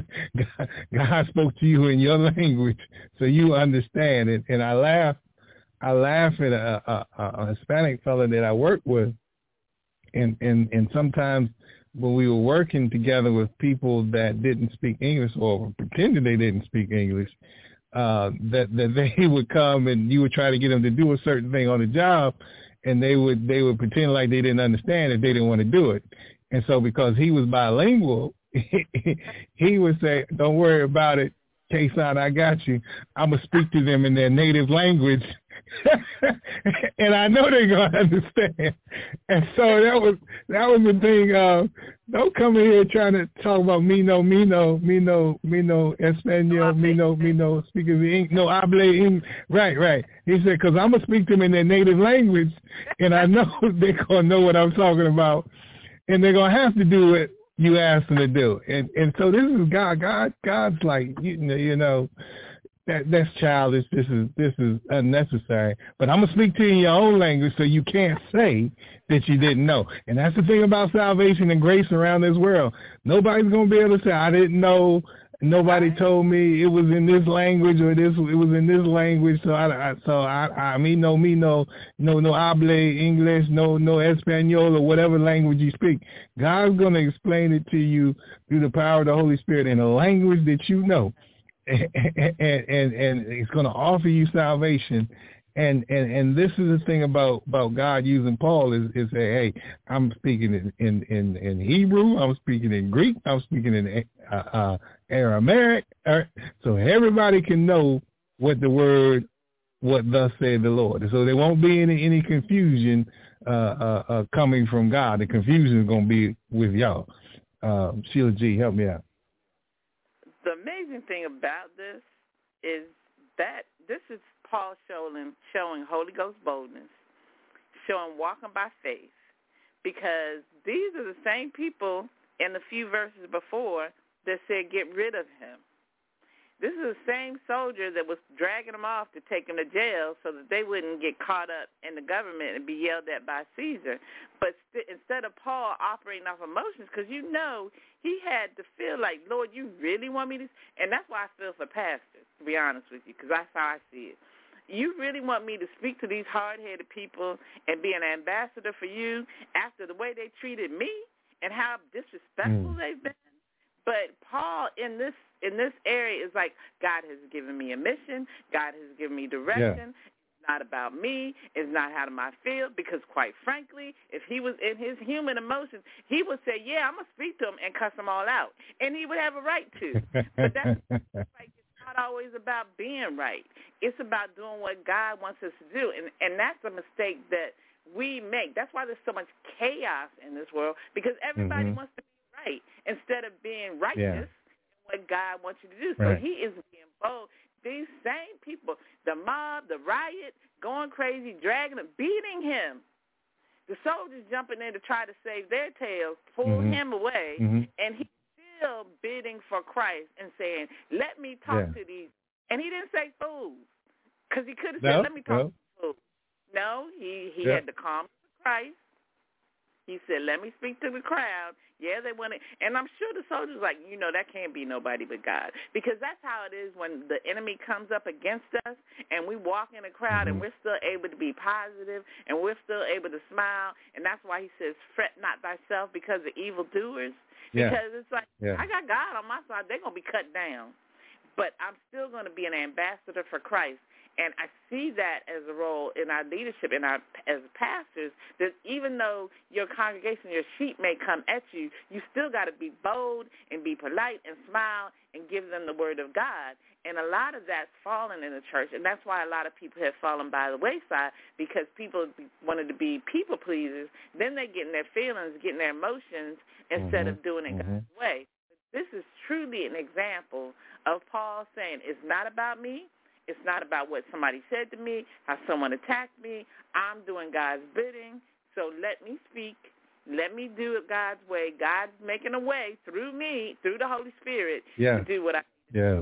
God, God spoke to you in your language, so you understand it. And I laugh, I laugh at a, a, a Hispanic fellow that I work with, and, and, and sometimes when we were working together with people that didn't speak English or pretended they didn't speak English, uh, that, that they would come and you would try to get them to do a certain thing on the job, and they would they would pretend like they didn't understand if they didn't want to do it. And so because he was bilingual, he would say, "Don't worry about it, K-Son, I got you. I'm going to speak to them in their native language." And I know they're going to understand. And so that was that was the thing. Uh, don't come in here trying to talk about me no, me no, me no, me no, Espanol, me no, me no, speaking the English, no, hable English. Right, right. He said, because I'm going to speak to them in their native language, and I know they're going to know what I'm talking about, and they're going to have to do what you ask them to do. And and so this is God. God, God's like, you know, you know that that's childish. This is this is unnecessary. But I'm gonna speak to you in your own language, so you can't say that you didn't know. And that's the thing about salvation and grace around this world. Nobody's gonna be able to say, I didn't know. Nobody told me it was in this language or this. It was in this language. So I, I so I, I me no me no no no hable English, no no Espanol or whatever language you speak. God's gonna explain it to you through the power of the Holy Spirit in a language that you know. And, and and it's going to offer you salvation, and, and and this is the thing about, about God using Paul is is say, hey, I'm speaking in, in, in, in Hebrew, I'm speaking in Greek, I'm speaking in uh, uh, Aramaic, so everybody can know what the word, what thus said the Lord. So there won't be any any confusion uh, uh, uh, coming from God. The confusion is going to be with y'all. Uh, Sheila G, help me out. The amazing thing about this is that this is Paul showing, showing Holy Ghost boldness, showing walking by faith, because these are the same people in the few verses before that said get rid of him. This is the same soldier that was dragging them off to take them to jail so that they wouldn't get caught up in the government and be yelled at by Caesar. But st- instead of Paul operating off emotions, because you know he had to feel like, Lord, you really want me to? And that's why I feel for pastors, to be honest with you, because that's how I see it. You really want me to speak to these hard-headed people and be an ambassador for you after the way they treated me and how disrespectful mm. they've been? But Paul in this in this area is like, God has given me a mission. God has given me direction. Yeah. It's not about me. It's not how I feel, because quite frankly, if he was in his human emotions, he would say, yeah, I'm going to speak to them and cuss them all out. And he would have a right to. But that's like, it's not always about being right. It's about doing what God wants us to do. And, and that's a mistake that we make. That's why there's so much chaos in this world, because everybody mm-hmm. wants to right instead of being righteous yeah. in what God wants you to do. So right. he is being bold. These same people, the mob, the riot, going crazy, dragging him, beating him. The soldiers jumping in to try to save their tails, pull mm-hmm. him away, mm-hmm. and he's still bidding for Christ and saying, let me talk yeah. to these. And he didn't say fools, because he could have no, said, let me talk no. to fools. No, he, he yeah. had to calm Christ. He said, let me speak to the crowd. Yeah, they want to. And I'm sure the soldiers like, you know, that can't be nobody but God. Because that's how it is when the enemy comes up against us and we walk in a crowd mm-hmm. and we're still able to be positive and we're still able to smile. And that's why he says, fret not thyself because of evildoers. Yeah. Because it's like, yeah. I got God on my side. They're going to be cut down. But I'm still going to be an ambassador for Christ. And I see that as a role in our leadership, in our as pastors, that even though your congregation, your sheep may come at you, you still got to be bold and be polite and smile and give them the word of God. And a lot of that's fallen in the church, and that's why a lot of people have fallen by the wayside, because people wanted to be people pleasers. Then they get in their feelings, get in their emotions, instead mm-hmm. of doing it mm-hmm. God's way. This is truly an example of Paul saying, it's not about me. It's not about what somebody said to me, how someone attacked me. I'm doing God's bidding, so let me speak. Let me do it God's way. God's making a way through me, through the Holy Spirit, yeah. to do what I do. Yeah.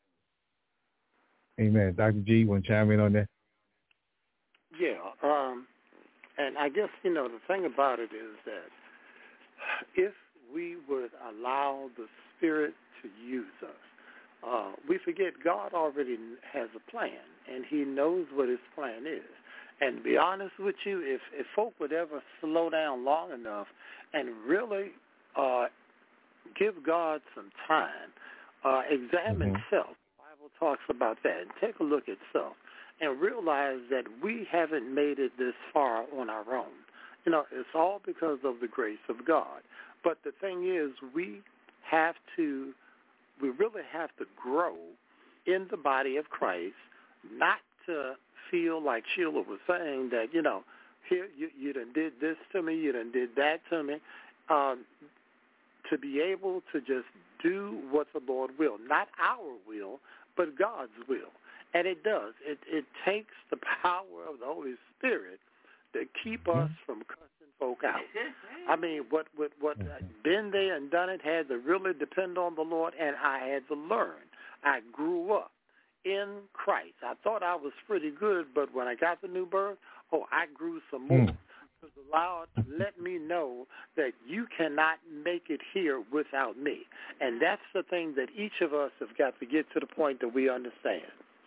Amen. Doctor G, you want to chime in on that? Yeah. Um, and I guess, you know, the thing about it is that if we would allow the Spirit to use us, Uh, we forget God already has a plan, and he knows what his plan is. And to be honest with you, if, if folk would ever slow down long enough and really uh, give God some time, uh, examine mm-hmm. self. The Bible talks about that. And take a look at self. and realize that we haven't made it this far on our own. You know, it's all because of the grace of God. But the thing is, we have to, we really have to grow in the body of Christ, not to feel like Sheila was saying that, you know, here you, you done did this to me, you done did that to me. Um, to be able to just do what the Lord will, not our will, but God's will. And it does. It, it takes the power of the Holy Spirit to keep us from cussing folk out. I mean, what what what been there and done it, had to really depend on the Lord, and I had to learn. I grew up in Christ. I thought I was pretty good, but when I got the new birth, oh, I grew some more. Mm. Because the Lord let me know that you cannot make it here without me. And that's the thing that each of us have got to get to the point that we understand.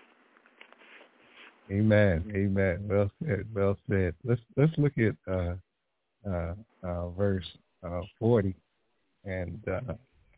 Amen. Amen. Well said. Well said. Let's let's look at uh, uh, uh, verse uh, forty, and uh,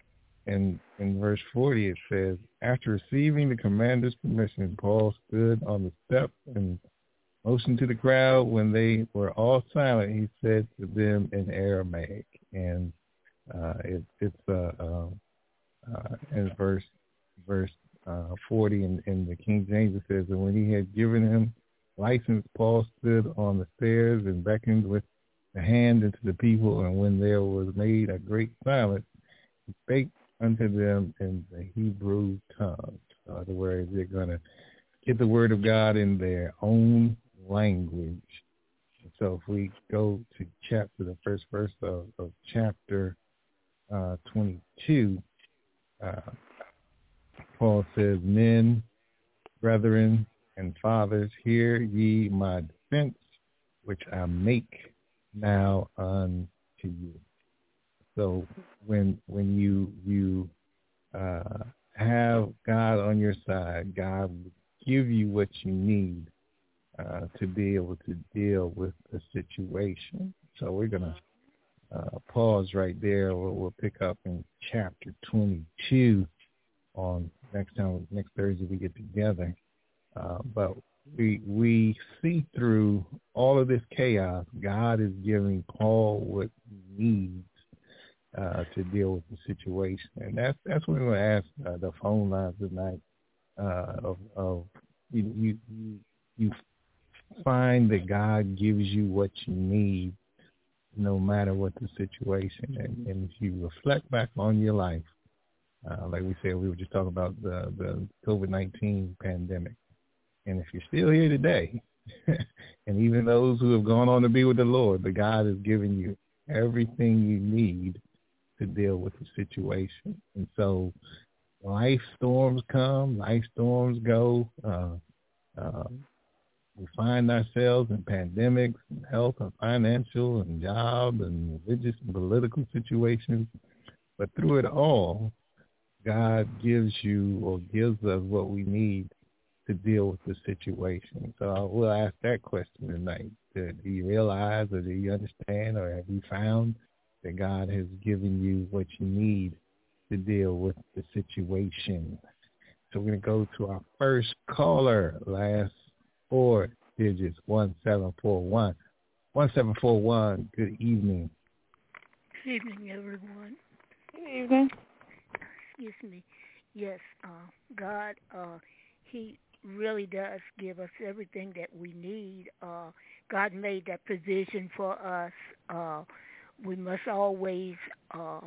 in in verse forty it says, after receiving the commander's permission, Paul stood on the steps and motioned to the crowd. When they were all silent, he said to them in Aramaic, and uh, it, it's uh, uh, uh, in verse verse. Uh, forty in, in the King James, it says, and when he had given him license, Paul stood on the stairs and beckoned with the hand into the people, and when there was made a great silence, he spake unto them in the Hebrew tongue. In other words, they're going to get the word of God in their own language. So if we go to chapter, the first verse of, of chapter uh, twenty-two, uh, Paul says, men, brethren, and fathers, hear ye my defense, which I make now unto you. So when when you you uh, have God on your side, God will give you what you need uh, to be able to deal with the situation. So we're going to uh, pause right there. We'll, we'll pick up in chapter twenty-two on next time, next Thursday we get together. Uh, but we we see through all of this chaos, God is giving Paul what he needs uh, to deal with the situation, and that's that's what we're going to ask uh, the phone lines tonight. Uh, of, of you, you you you find that God gives you what you need, no matter what the situation, and, and if you reflect back on your life. Uh, like we said, we were just talking about the, the COVID nineteen pandemic. And if you're still here today, and even those who have gone on to be with the Lord, but God has given you everything you need to deal with the situation. And so life storms come, life storms go. Uh, uh, we find ourselves in pandemics, and health and financial and job and religious and political situations. But through it all, God gives you or gives us what we need to deal with the situation. So I will ask that question tonight. Do you realize or do you understand or have you found that God has given you what you need to deal with the situation? So we're going to go to our first caller, last four digits, one seven four one. one seven four one, good evening. Good evening, everyone. Good evening. Excuse me. Yes, uh, God, uh, he really does give us everything that we need. Uh, God made that provision for us. Uh, we must always uh,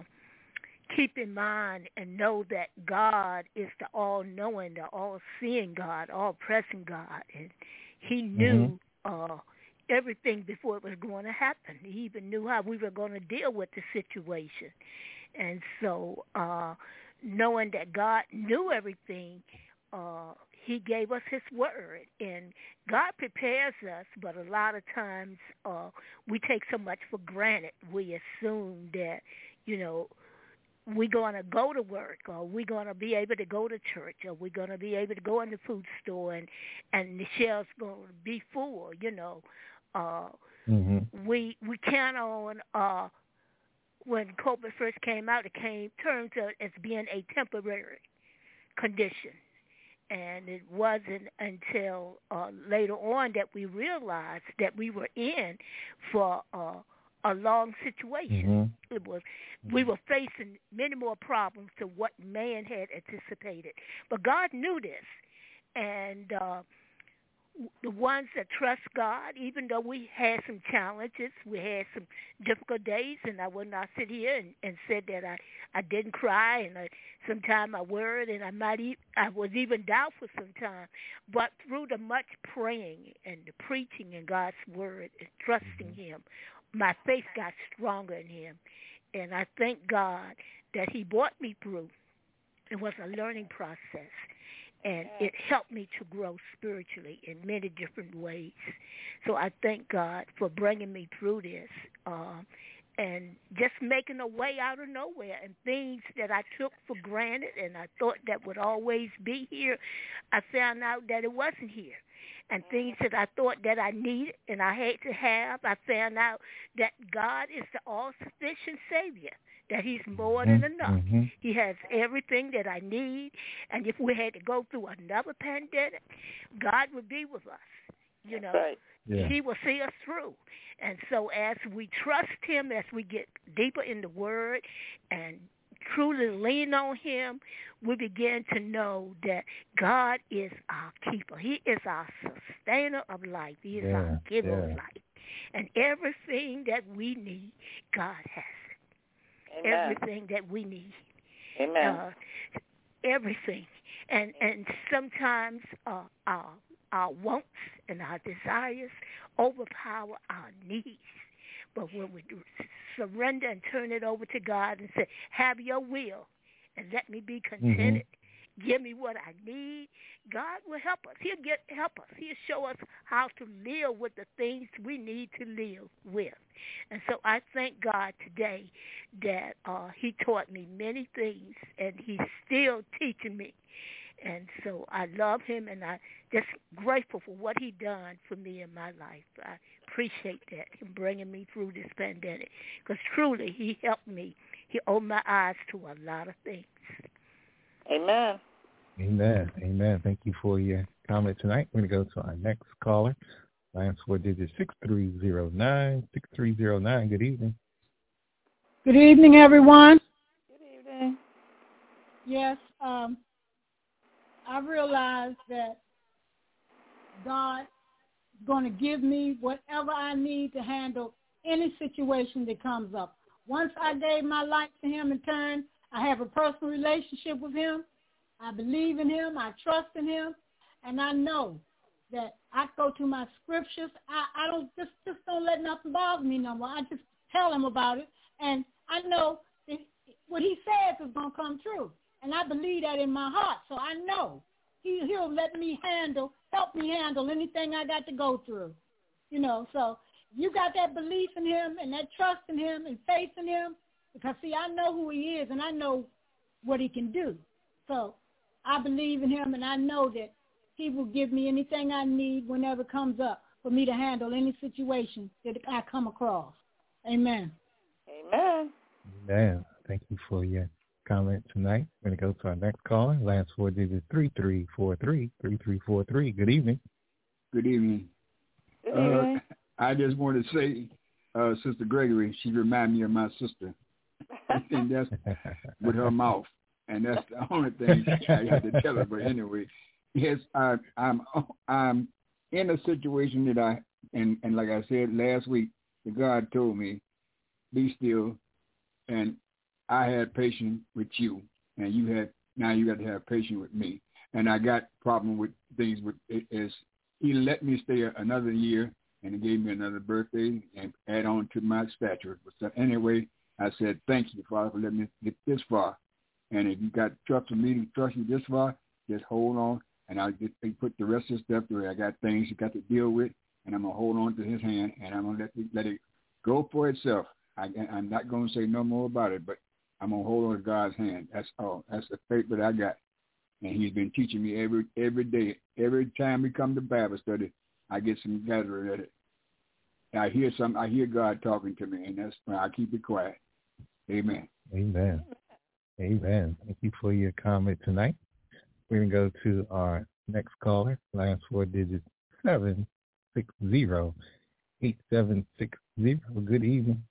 keep in mind and know that God is the all-knowing, the all-seeing God, all-present God. And he knew mm-hmm. uh, everything before it was going to happen. He even knew how we were going to deal with the situation. And so uh, knowing that God knew everything, uh, he gave us his word. And God prepares us, but a lot of times uh, we take so much for granted. We assume that, you know, we're going to go to work, or we're going to be able to go to church, or we're going to be able to go in the food store, and, and the shelves going to be full, you know. Uh, mm-hmm. We we count on... Uh, when COVID first came out, it came turned to as being a temporary condition. And it wasn't until uh, later on that we realized that we were in for uh, a long situation. Mm-hmm. It was we were facing many more problems to what man had anticipated. But God knew this, and uh, the ones that trust God, even though we had some challenges, we had some difficult days, and I will not sit here and, and said that I, I didn't cry, and I, sometimes I worried, and I might e- I was even doubtful sometimes. But through the much praying and the preaching in God's word and trusting mm-hmm. Him, my faith got stronger in Him, and I thank God that He brought me through. It was a learning process. And it helped me to grow spiritually in many different ways. So I thank God for bringing me through this uh, and just making a way out of nowhere. And things that I took for granted and I thought that would always be here, I found out that it wasn't here. And things that I thought that I needed and I had to have, I found out that God is the all-sufficient Savior, that He's more than enough. Mm-hmm. He has everything that I need. And if we had to go through another pandemic, God would be with us. You know, right. yeah. He will see us through. And so as we trust Him, as we get deeper in the Word and truly lean on Him, we begin to know that God is our keeper. He is our sustainer of life. He is yeah, our giver yeah. of life. And everything that we need, God has it. Amen. Everything that we need. Amen. Uh, everything. And and sometimes uh, our, our wants and our desires overpower our needs. But when we do surrender and turn it over to God and say, have your will and let me be contented, mm-hmm. give me what I need, God will help us. He'll get help us. He'll show us how to live with the things we need to live with. And so I thank God today that uh, He taught me many things, and He's still teaching me. And so I love Him, and I'm just grateful for what He done for me in my life. I appreciate that, Him bringing me through this pandemic, because truly He helped me. He opened my eyes to a lot of things. Amen. Amen. Amen. Thank you for your comment tonight. We're going to go to our next caller. Last four digits, six three zero nine, six three zero nine. Good evening. Good evening, everyone. Good evening. Yes, um, I realized that God is going to give me whatever I need to handle any situation that comes up. Once I gave my life to Him in turn, I have a personal relationship with Him. I believe in Him. I trust in Him. And I know that I go to my scriptures. I, I don't just, just don't let nothing bother me no more. I just tell Him about it. And I know that what He says is going to come true. And I believe that in my heart. So I know he, He'll let me handle, help me handle anything I got to go through. You know, so you got that belief in Him and that trust in Him and faith in Him. Because, see, I know who He is and I know what He can do. So I believe in Him and I know that He will give me anything I need whenever it comes up for me to handle any situation that I come across. Amen. Amen. Amen. Thank you for your comment tonight. We're going to go to our next caller. Last four digits, three three four three, three three four three. Good evening. Good evening. Good evening. Uh, I just want to say, uh, Sister Gregory, she reminded me of my sister. And that's with her mouth. And that's the only thing I had to tell her. But anyway, yes, I, I'm I'm in a situation that I, and, and like I said last week, that God told me, be still, and I had patience with you, and you had, now you got to have patience with me. And I got problem with things with it is He let me stay another year, and He gave me another birthday and add on to my stature. So anyway, I said, thank you, Father, for letting me get this far. And if you got trust in me to trust you this far, just hold on. And I'll get, put the rest of the stuff through. I got things you got to deal with, and I'm going to hold on to His hand, and I'm going to let it, let it go for itself. I, I'm not going to say no more about it, but I'm going to hold on to God's hand. That's all. That's the faith that I got. And He's been teaching me every every day. Every time we come to Bible study, I get some gathering at it. And I hear some. I hear God talking to me, and that's why I keep it quiet. Amen. Amen. Amen. Thank you for your comment tonight. We're going to go to our next caller. Last four digits, seven six zero, eight seven six zero. Good evening.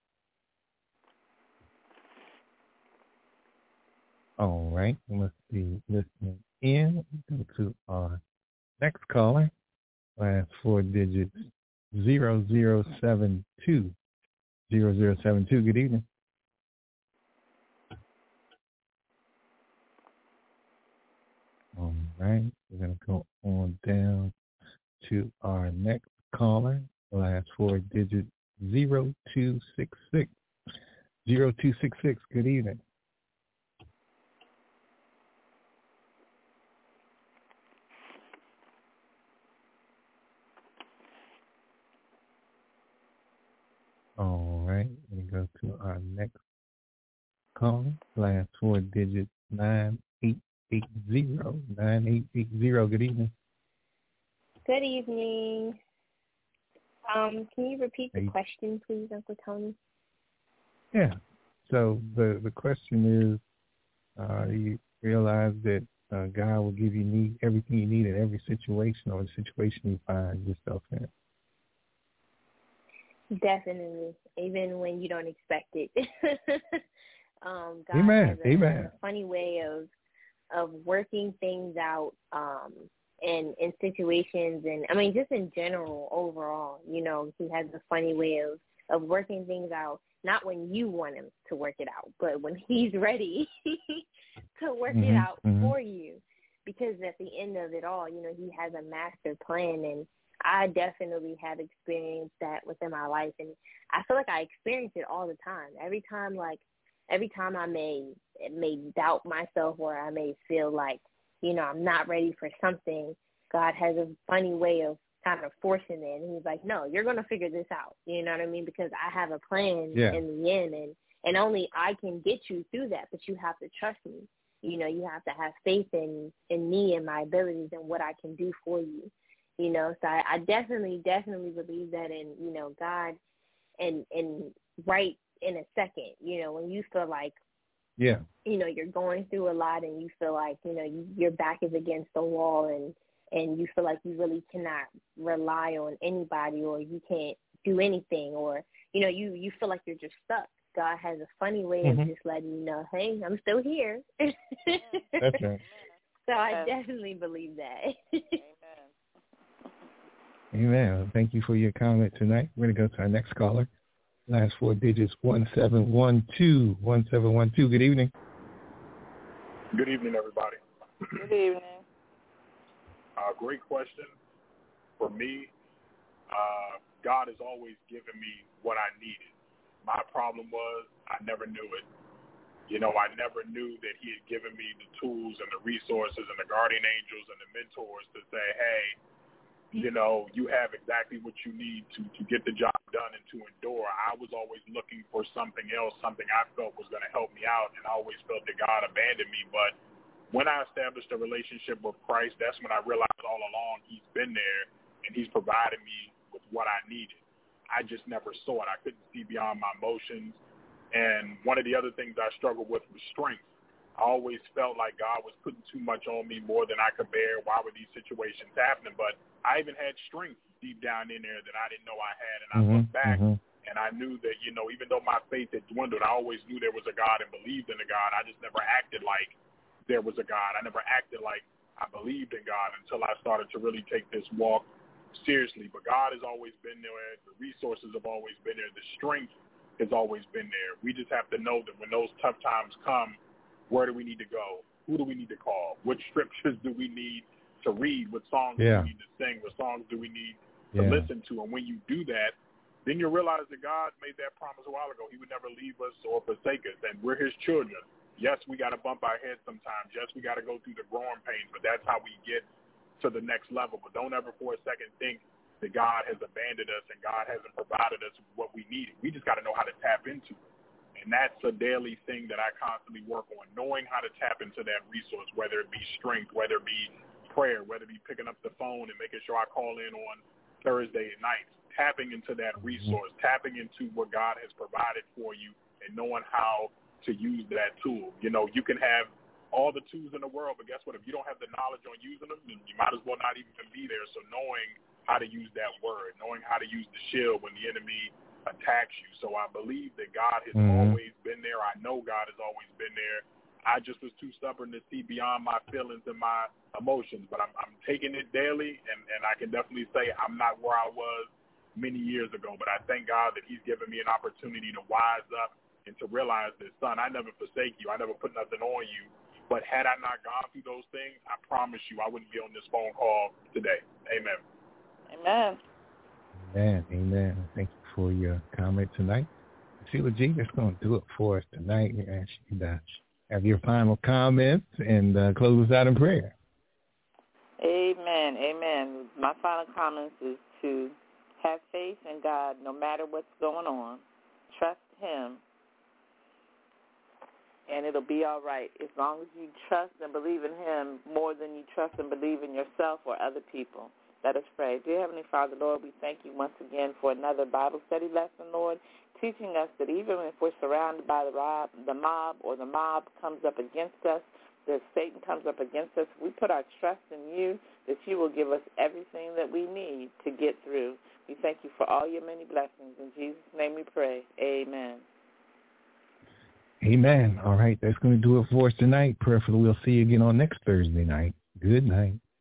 All right. We must be listening in. Go to our next caller. Last four digits, zero zero seven two. zero zero seven two. Good evening. All right. We're going to go on down to our next caller. Last four digits, zero two six six. zero two six six. Good evening. All right, we go to our next caller. Last four digits, nine eight eight zero. nine eight eight zero. Good evening. Good evening. Um, can you repeat the hey. question, please, Uncle Tony? Yeah. So the, the question is, uh, you realize that uh, God will give you need everything you need in every situation or situation you find yourself in. Definitely, even when you don't expect it. um, God Amen. has a, Amen. a funny way of of working things out um, in in situations, and I mean, just in general, overall. You know, He has a funny way of of working things out. Not when you want Him to work it out, but when He's ready to work mm-hmm. it out mm-hmm. for you. Because at the end of it all, you know, He has a master plan, and I definitely have experienced that within my life, and I feel like I experience it all the time. Every time, like, every time I may may doubt myself, or I may feel like, you know, I'm not ready for something, God has a funny way of kind of forcing it, and He's like, no, you're going to figure this out, you know what I mean, because I have a plan yeah. in the end, and, and only I can get you through that, but you have to trust me. You know, you have to have faith in, in me and my abilities and what I can do for you. You know, so I, I definitely, definitely believe that in, you know, God and, and right in a second, you know, when you feel like, yeah, you know, you're going through a lot and you feel like, you know, you, your back is against the wall and, and you feel like you really cannot rely on anybody or you can't do anything or, you know, you, you feel like you're just stuck. God has a funny way mm-hmm. of just letting you know, hey, I'm still here. That's right. So I definitely believe that. Amen. Thank you for your comment tonight. We're going to go to our next caller. Last four digits, one seven one two. one seven one two. Good evening. Good evening, everybody. Good evening. Uh, great question. For me, uh, God has always given me what I needed. My problem was I never knew it. You know, I never knew that He had given me the tools and the resources and the guardian angels and the mentors to say, hey, you know, you have exactly what you need to, to get the job done and to endure. I was always looking for something else, something I felt was going to help me out, and I always felt that God abandoned me. But when I established a relationship with Christ, that's when I realized all along He's been there and He's provided me with what I needed. I just never saw it. I couldn't see beyond my emotions. And one of the other things I struggled with was strength. I always felt like God was putting too much on me, more than I could bear. Why were these situations happening? But I even had strength deep down in there that I didn't know I had. And I mm-hmm, looked back, mm-hmm. and I knew that, you know, even though my faith had dwindled, I always knew there was a God and believed in a God. I just never acted like there was a God. I never acted like I believed in God until I started to really take this walk seriously. But God has always been there. The resources have always been there. The strength has always been there. We just have to know that when those tough times come, where do we need to go? Who do we need to call? Which scriptures do we need to read? What songs yeah. do we need to sing? What songs do we need to yeah. listen to? And when you do that, then you realize that God made that promise a while ago. He would never leave us or forsake us, and we're His children. Yes, we got to bump our heads sometimes. Yes, we got to go through the growing pains, but that's how we get to the next level. But don't ever for a second think that God has abandoned us and God hasn't provided us what we needed. We just got to know how to tap into it. And that's a daily thing that I constantly work on, knowing how to tap into that resource, whether it be strength, whether it be prayer, whether it be picking up the phone and making sure I call in on Thursday at night, tapping into that resource, tapping into what God has provided for you and knowing how to use that tool. You know, you can have all the tools in the world, but guess what? If you don't have the knowledge on using them, then you might as well not even be there. So knowing how to use that word, knowing how to use the shield when the enemy attacks you. So I believe that God has mm-hmm. always been there. I know God has always been there. I just was too stubborn to see beyond my feelings and my emotions, but I'm, I'm taking it daily, and, and I can definitely say I'm not where I was many years ago, but I thank God that he's given me an opportunity to wise up and to realize that, son, I never forsake you. I never put nothing on you. But had I not gone through those things, I promise you I wouldn't be on this phone call today. Amen. Amen. Amen. Amen. Thank you for your comment tonight. Sheila G, that's going to do it for us tonight. We ask you to have your final comments and uh, close us out in prayer. Amen. Amen. My final comments is to have faith in God no matter what's going on. Trust him, and it'll be all right as long as you trust and believe in him more than you trust and believe in yourself or other people. Let us pray. Dear Heavenly Father, Lord, we thank you once again for another Bible study lesson, Lord, teaching us that even if we're surrounded by the mob, the mob or the mob comes up against us, that Satan comes up against us, we put our trust in you, that you will give us everything that we need to get through. We thank you for all your many blessings. In Jesus' name we pray. Amen. Amen. All right, that's going to do it for us tonight. Prayerfully, we'll see you again on next Thursday night. Good night.